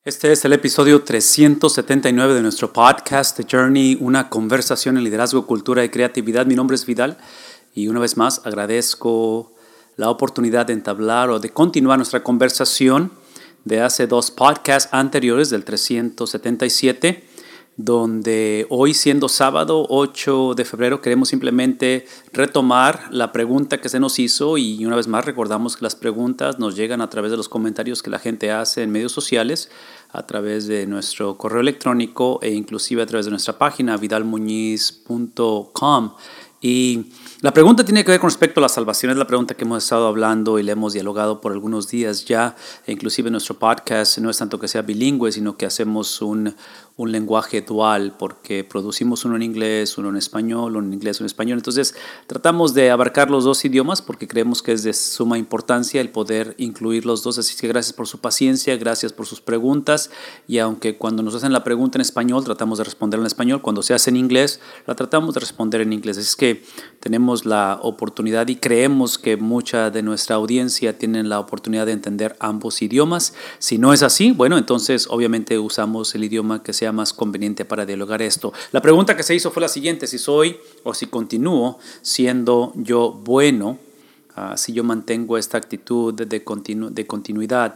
Este es el episodio 379 de nuestro podcast The Journey, una conversación en liderazgo, cultura y creatividad. Mi nombre es Vidal y una vez más agradezco la oportunidad de entablar o de continuar nuestra conversación de hace dos podcasts anteriores del 377, donde hoy, siendo sábado 8 de febrero, queremos simplemente retomar la pregunta que se nos hizo y una vez más recordamos que las preguntas nos llegan a través de los comentarios que la gente hace en medios sociales, a través de nuestro correo electrónico e inclusive a través de nuestra página vidalmuñiz.com. Y la pregunta tiene que ver con respecto a la salvación. Es la pregunta que hemos estado hablando y le hemos dialogado por algunos días ya. E inclusive nuestro podcast no es tanto que sea bilingüe, sino que hacemos un lenguaje dual, porque producimos uno en inglés, uno en español, uno en inglés, uno en español. Entonces tratamos de abarcar los dos idiomas porque creemos que es de suma importancia el poder incluir los dos. Así que gracias por su paciencia, gracias por sus preguntas. Y aunque cuando nos hacen la pregunta en español tratamos de responderla en español, cuando se hace en inglés la tratamos de responder en inglés. Es que tenemos la oportunidad y creemos que mucha de nuestra audiencia tienen la oportunidad de entender ambos idiomas. Si no es así, bueno, entonces obviamente usamos el idioma que sea más conveniente para dialogar esto. La pregunta que se hizo fue la siguiente: si soy o si continúo siendo yo bueno, si yo mantengo esta actitud de continuidad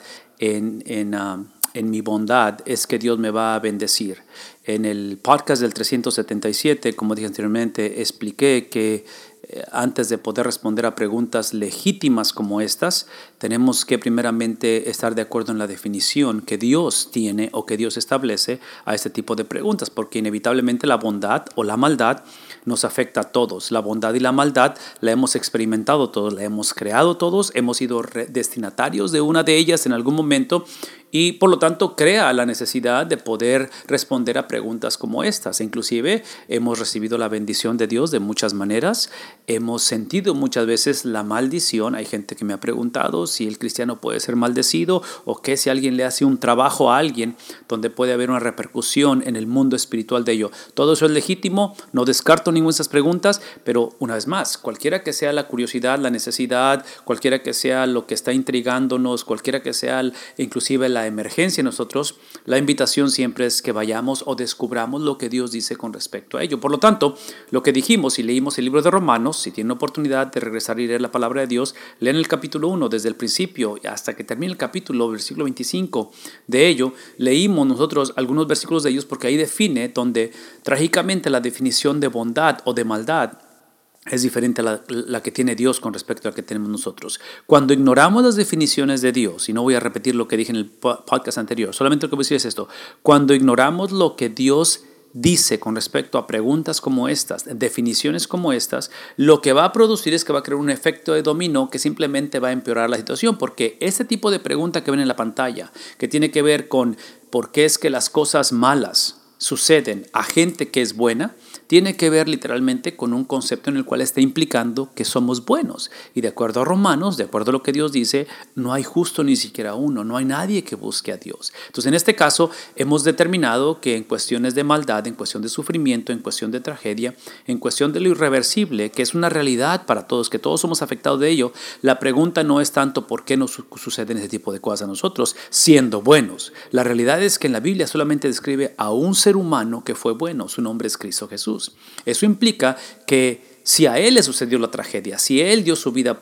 en mi bondad, es que Dios me va a bendecir. En el podcast del 377, como dije anteriormente, expliqué que antes de poder responder a preguntas legítimas como estas, tenemos que primeramente estar de acuerdo en la definición que Dios tiene o que Dios establece a este tipo de preguntas, porque inevitablemente la bondad o la maldad nos afecta a todos. La bondad y la maldad la hemos experimentado todos, la hemos creado todos, hemos sido destinatarios de una de ellas en algún momento y por lo tanto crea la necesidad de poder responder a preguntas como estas. Inclusive hemos recibido la bendición de Dios de muchas maneras, hemos sentido muchas veces la maldición. Hay gente que me ha preguntado si el cristiano puede ser maldecido o que si alguien le hace un trabajo a alguien donde puede haber una repercusión en el mundo espiritual de ello. Todo eso es legítimo, no descarto ninguna de esas preguntas, pero una vez más, cualquiera que sea la curiosidad, la necesidad, cualquiera que sea lo que está intrigándonos, cualquiera que sea inclusive la emergencia en nosotros, la invitación siempre es que vayamos o descubramos lo que Dios dice con respecto a ello. Por lo tanto, lo que dijimos y leímos el libro de Romanos, si tienen oportunidad de regresar y leer la palabra de Dios, lean el capítulo 1 desde el principio hasta que termine el capítulo, versículo 25 de ello. Leímos nosotros algunos versículos de ellos porque ahí define donde trágicamente la definición de bondad o de maldad es diferente a la que tiene Dios con respecto a la que tenemos nosotros. Cuando ignoramos las definiciones de Dios, y no voy a repetir lo que dije en el podcast anterior, solamente lo que voy a decir es esto: cuando ignoramos lo que Dios dice con respecto a preguntas como estas, definiciones como estas, lo que va a producir es que va a crear un efecto de dominó que simplemente va a empeorar la situación, porque este tipo de pregunta que ven en la pantalla, que tiene que ver con por qué es que las cosas malas suceden a gente que es buena, tiene que ver literalmente con un concepto en el cual está implicando que somos buenos. Y de acuerdo a Romanos, de acuerdo a lo que Dios dice, no hay justo ni siquiera uno, no hay nadie que busque a Dios. Entonces, en este caso, hemos determinado que en cuestiones de maldad, en cuestión de sufrimiento, en cuestión de tragedia, en cuestión de lo irreversible, que es una realidad para todos, que todos somos afectados de ello, la pregunta no es tanto por qué nos suceden ese tipo de cosas a nosotros, siendo buenos. La realidad es que en la Biblia solamente describe a un ser humano que fue bueno, su nombre es Cristo Jesús. Eso implica que si a él le sucedió la tragedia, si él dio su vida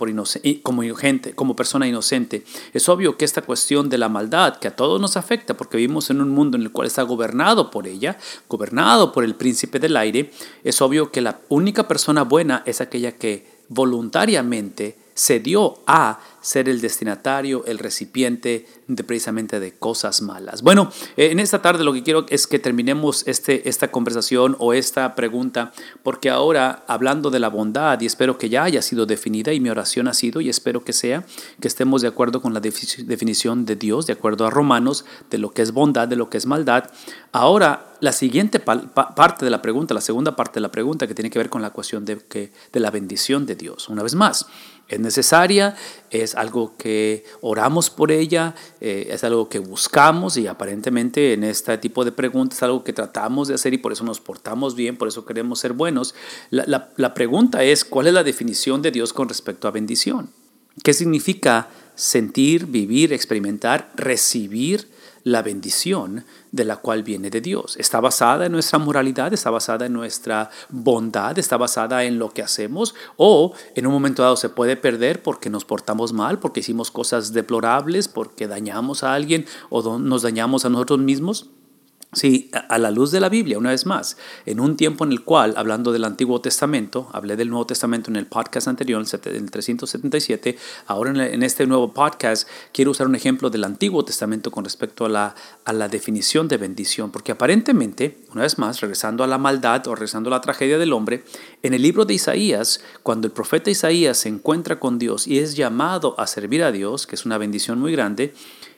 como persona inocente, es obvio que esta cuestión de la maldad, que a todos nos afecta porque vivimos en un mundo en el cual está gobernado por ella, gobernado por el príncipe del aire, es obvio que la única persona buena es aquella que voluntariamente se dio a ser el destinatario, el recipiente precisamente de cosas malas. Bueno, en esta tarde lo que quiero es que terminemos esta conversación o esta pregunta, porque ahora hablando de la bondad, y espero que ya haya sido definida, y mi oración ha sido, y espero que sea, que estemos de acuerdo con la definición de Dios, de acuerdo a Romanos, de lo que es bondad, de lo que es maldad. Ahora, la siguiente parte de la pregunta, la segunda parte de la pregunta, que tiene que ver con la cuestión de la bendición de Dios. Una vez más, es necesaria, es algo que oramos por ella, es algo que buscamos, y aparentemente en este tipo de preguntas es algo que tratamos de hacer y por eso nos portamos bien, por eso queremos ser buenos. La pregunta es: ¿cuál es la definición de Dios con respecto a bendición? ¿Qué significa sentir, vivir, experimentar, recibir la bendición de la cual viene de Dios. Está basada en nuestra moralidad, está basada en nuestra bondad, está basada en lo que hacemos, o en un momento dado se puede perder porque nos portamos mal, porque hicimos cosas deplorables, porque dañamos a alguien o nos dañamos a nosotros mismos. Sí, a la luz de la Biblia, una vez más, en un tiempo en el cual, hablando del Antiguo Testamento, hablé del Nuevo Testamento en el podcast anterior, en el 377, ahora en este nuevo podcast quiero usar un ejemplo del Antiguo Testamento con respecto a la definición de bendición, porque aparentemente, una vez más, regresando a la maldad o regresando a la tragedia del hombre, en el libro de Isaías, cuando el profeta Isaías se encuentra con Dios y es llamado a servir a Dios, que es una bendición muy grande,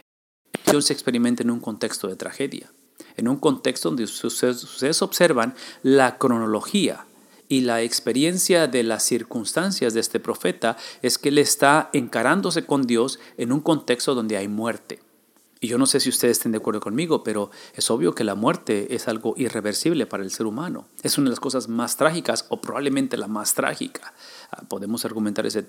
la bendición se experimenta en un contexto de tragedia. En un contexto donde ustedes observan la cronología y la experiencia de las circunstancias de este profeta es que él está encarándose con Dios en un contexto donde hay muerte. Y yo no sé si ustedes estén de acuerdo conmigo, pero es obvio que la muerte es algo irreversible para el ser humano. Es una de las cosas más trágicas o probablemente la más trágica. Podemos argumentar eso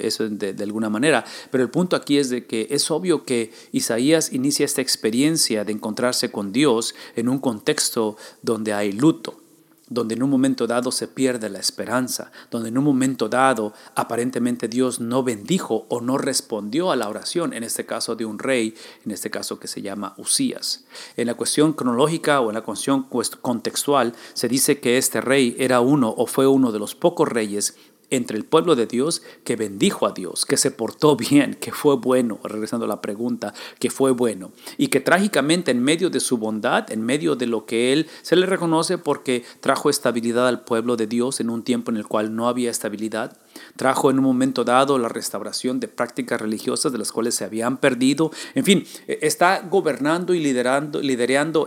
de alguna manera, pero el punto aquí es de que es obvio que Isaías inicia esta experiencia de encontrarse con Dios en un contexto donde hay luto, donde en un momento dado se pierde la esperanza, donde en un momento dado aparentemente Dios no bendijo o no respondió a la oración, en este caso de un rey, en este caso que se llama Usías. En la cuestión cronológica o en la cuestión contextual se dice que este rey era uno o fue uno de los pocos reyes entre el pueblo de Dios que bendijo a Dios, que se portó bien, que fue bueno, regresando a la pregunta, que fue bueno, y que trágicamente en medio de su bondad, en medio de lo que él se le reconoce porque trajo estabilidad al pueblo de Dios en un tiempo en el cual no había estabilidad, trajo en un momento dado la restauración de prácticas religiosas de las cuales se habían perdido. En fin, está gobernando y liderando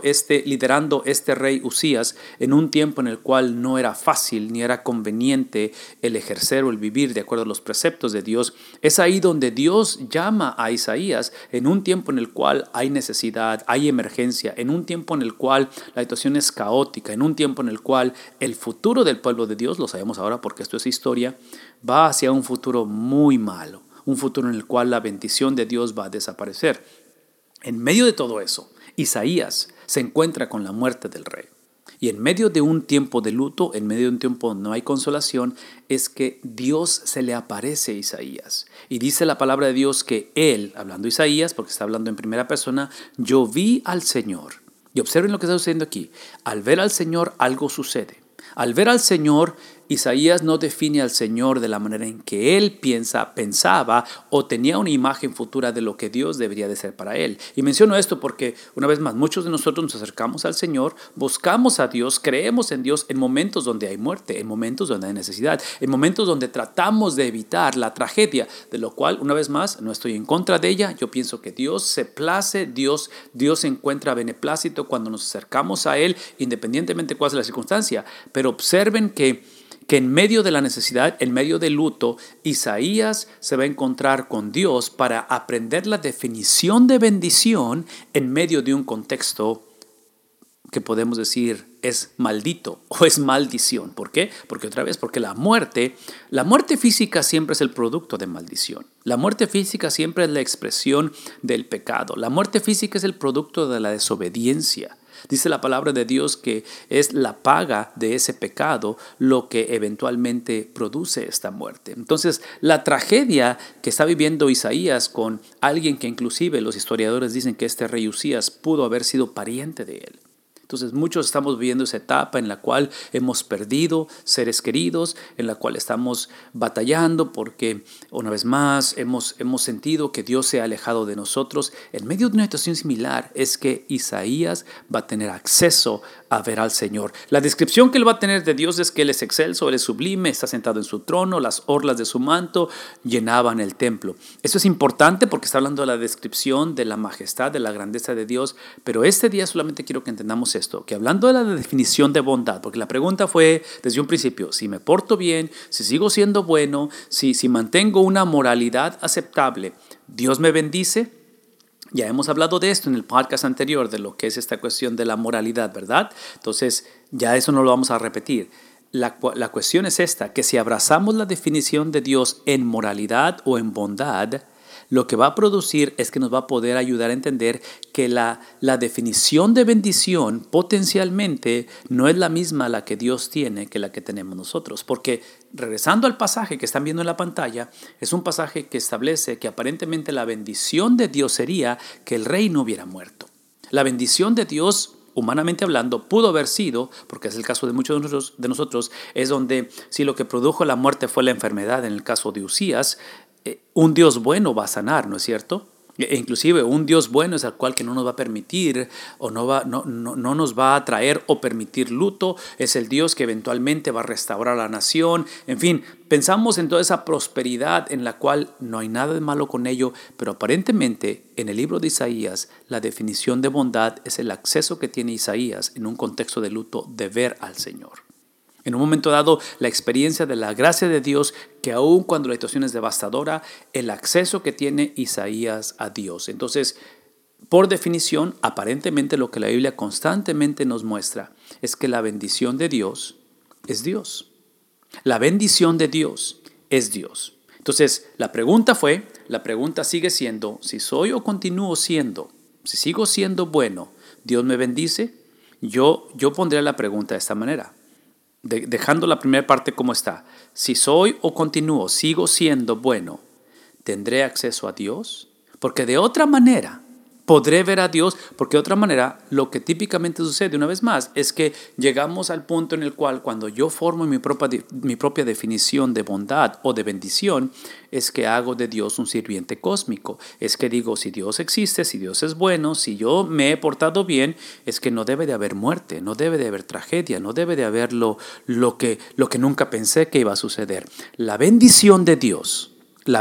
este rey Usías en un tiempo en el cual no era fácil ni era conveniente el ejercer o el vivir de acuerdo a los preceptos de Dios. Es ahí donde Dios llama a Isaías en un tiempo en el cual hay necesidad, hay emergencia, en un tiempo en el cual la situación es caótica, en un tiempo en el cual el futuro del pueblo de Dios, lo sabemos ahora porque esto es historia, va hacia un futuro muy malo, un futuro en el cual la bendición de Dios va a desaparecer. En medio de todo eso, Isaías se encuentra con la muerte del rey. Y en medio de un tiempo de luto, en medio de un tiempo donde no hay consolación, es que Dios se le aparece a Isaías. Y dice la palabra de Dios que él, hablando Isaías, porque está hablando en primera persona, yo vi al Señor. Y observen lo que está sucediendo aquí. Al ver al Señor, algo sucede. Al ver al Señor, Isaías no define al Señor de la manera en que él pensaba o tenía una imagen futura de lo que Dios debería de ser para él. Y menciono esto porque, una vez más, muchos de nosotros nos acercamos al Señor, buscamos a Dios, creemos en Dios en momentos donde hay muerte, en momentos donde hay necesidad, en momentos donde tratamos de evitar la tragedia, de lo cual, una vez más, no estoy en contra de ella. Yo pienso que Dios se place, Dios se encuentra beneplácito cuando nos acercamos a Él, independientemente de cuál sea la circunstancia. Pero observen que en medio de la necesidad, en medio del luto, Isaías se va a encontrar con Dios para aprender la definición de bendición en medio de un contexto que podemos decir es maldito o es maldición. ¿Por qué? Porque la muerte física siempre es el producto de maldición. La muerte física siempre es la expresión del pecado. La muerte física es el producto de la desobediencia. Dice la palabra de Dios que es la paga de ese pecado lo que eventualmente produce esta muerte. Entonces, la tragedia que está viviendo Isaías con alguien que inclusive los historiadores dicen que este rey Usías pudo haber sido pariente de él. Entonces muchos estamos viviendo esa etapa en la cual hemos perdido seres queridos, en la cual estamos batallando porque una vez más hemos sentido que Dios se ha alejado de nosotros. En medio de una situación similar es que Isaías va a tener acceso a ver al Señor. La descripción que él va a tener de Dios es que Él es excelso, Él es sublime, está sentado en su trono, las orlas de su manto llenaban el templo. Eso es importante porque está hablando de la descripción de la majestad, de la grandeza de Dios, pero este día solamente quiero que entendamos esto, que hablando de la definición de bondad, porque la pregunta fue desde un principio, si me porto bien, si sigo siendo bueno, si mantengo una moralidad aceptable, ¿Dios me bendice? Ya hemos hablado de esto en el podcast anterior, de lo que es esta cuestión de la moralidad, ¿verdad? Entonces, ya eso no lo vamos a repetir. La cuestión es esta, que si abrazamos la definición de Dios en moralidad o en bondad, lo que va a producir es que nos va a poder ayudar a entender que la definición de bendición potencialmente no es la misma la que Dios tiene que la que tenemos nosotros. Porque regresando al pasaje que están viendo en la pantalla, es un pasaje que establece que aparentemente la bendición de Dios sería que el rey no hubiera muerto. La bendición de Dios, humanamente hablando, pudo haber sido, porque es el caso de muchos de nosotros, es donde si lo que produjo la muerte fue la enfermedad, en el caso de Usías, un Dios bueno va a sanar, ¿no es cierto? E inclusive un Dios bueno es el cual que no nos va a permitir o no nos va a traer o permitir luto. Es el Dios que eventualmente va a restaurar a la nación. En fin, pensamos en toda esa prosperidad en la cual no hay nada de malo con ello, pero aparentemente en el libro de Isaías la definición de bondad es el acceso que tiene Isaías en un contexto de luto de ver al Señor. En un momento dado, la experiencia de la gracia de Dios, que aun cuando la situación es devastadora, el acceso que tiene Isaías a Dios. Entonces, por definición, aparentemente lo que la Biblia constantemente nos muestra es que la bendición de Dios es Dios. La bendición de Dios es Dios. Entonces, la pregunta sigue siendo, si soy o continúo siendo, si sigo siendo bueno, ¿Dios me bendice? Yo pondré la pregunta de esta manera. Dejando la primera parte como está, si soy o continúo, sigo siendo bueno, ¿tendré acceso a Dios? Porque de otra manera podré ver a Dios, porque de otra manera lo que típicamente sucede una vez más es que llegamos al punto en el cual cuando yo formo mi propia definición de bondad o de bendición, es que hago de Dios un sirviente cósmico. Es que digo, si Dios existe, si Dios es bueno, si yo me he portado bien, es que no debe de haber muerte, no debe de haber tragedia, no debe de haber lo que nunca pensé que iba a suceder. La bendición de Dios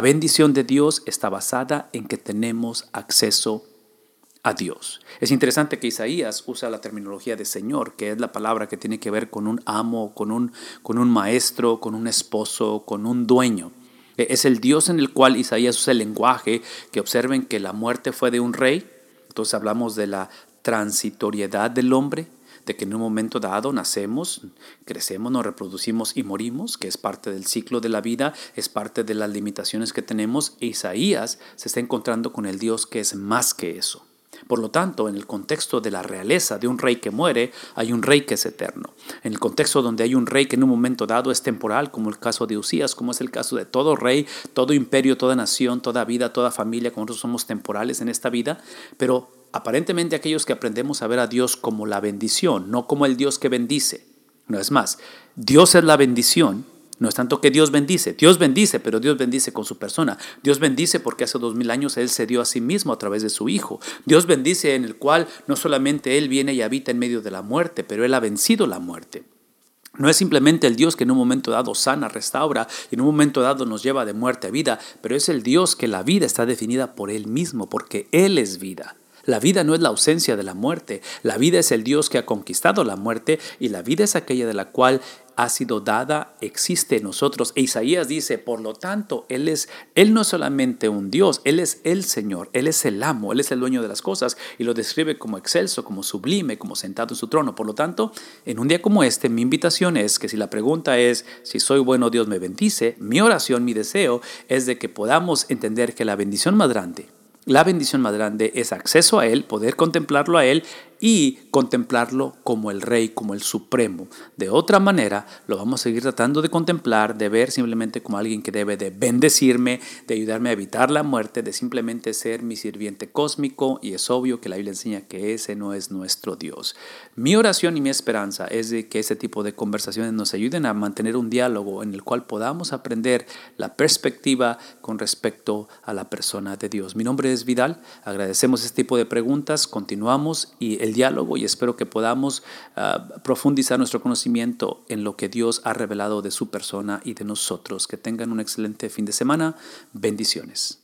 está basada en que tenemos acceso a Dios. Es interesante que Isaías usa la terminología de Señor, que es la palabra que tiene que ver con un amo, con un maestro, con un esposo, con un dueño. Es el Dios en el cual Isaías usa el lenguaje, que observen que la muerte fue de un rey. Entonces hablamos de la transitoriedad del hombre, de que en un momento dado nacemos, crecemos, nos reproducimos y morimos, que es parte del ciclo de la vida, es parte de las limitaciones que tenemos. E Isaías se está encontrando con el Dios que es más que eso. Por lo tanto, en el contexto de la realeza de un rey que muere, hay un rey que es eterno. En el contexto donde hay un rey que en un momento dado es temporal, como el caso de Usías, como es el caso de todo rey, todo imperio, toda nación, toda vida, toda familia, como nosotros somos temporales en esta vida, pero aparentemente aquellos que aprendemos a ver a Dios como la bendición, no como el Dios que bendice. No es más, Dios es la bendición. No es tanto que Dios bendice, pero Dios bendice con su persona. Dios bendice porque hace 2000 años Él se dio a sí mismo a través de su Hijo. Dios bendice en el cual no solamente Él viene y habita en medio de la muerte, pero Él ha vencido la muerte. No es simplemente el Dios que en un momento dado sana, restaura y en un momento dado nos lleva de muerte a vida, pero es el Dios que la vida está definida por Él mismo, porque Él es vida. La vida no es la ausencia de la muerte, la vida es el Dios que ha conquistado la muerte y la vida es aquella de la cual ha sido dada, existe en nosotros. E Isaías dice, por lo tanto, Él no es solamente un Dios, Él es el Señor, Él es el amo, Él es el dueño de las cosas y lo describe como excelso, como sublime, como sentado en su trono. Por lo tanto, en un día como este, mi invitación es que si la pregunta es, si soy bueno, Dios me bendice, mi oración, mi deseo es de que podamos entender que la bendición más grande es acceso a Él, poder contemplarlo a Él y contemplarlo como el Rey, como el Supremo. De otra manera, lo vamos a seguir tratando de contemplar, de ver simplemente como alguien que debe de bendecirme, de ayudarme a evitar la muerte, de simplemente ser mi sirviente cósmico, y es obvio que la Biblia enseña que ese no es nuestro Dios. Mi oración y mi esperanza es de que ese tipo de conversaciones nos ayuden a mantener un diálogo en el cual podamos aprender la perspectiva con respecto a la persona de Dios. Mi nombre es Vidal, agradecemos este tipo de preguntas, continuamos y el diálogo y espero que podamos profundizar nuestro conocimiento en lo que Dios ha revelado de su persona y de nosotros. Que tengan un excelente fin de semana. Bendiciones.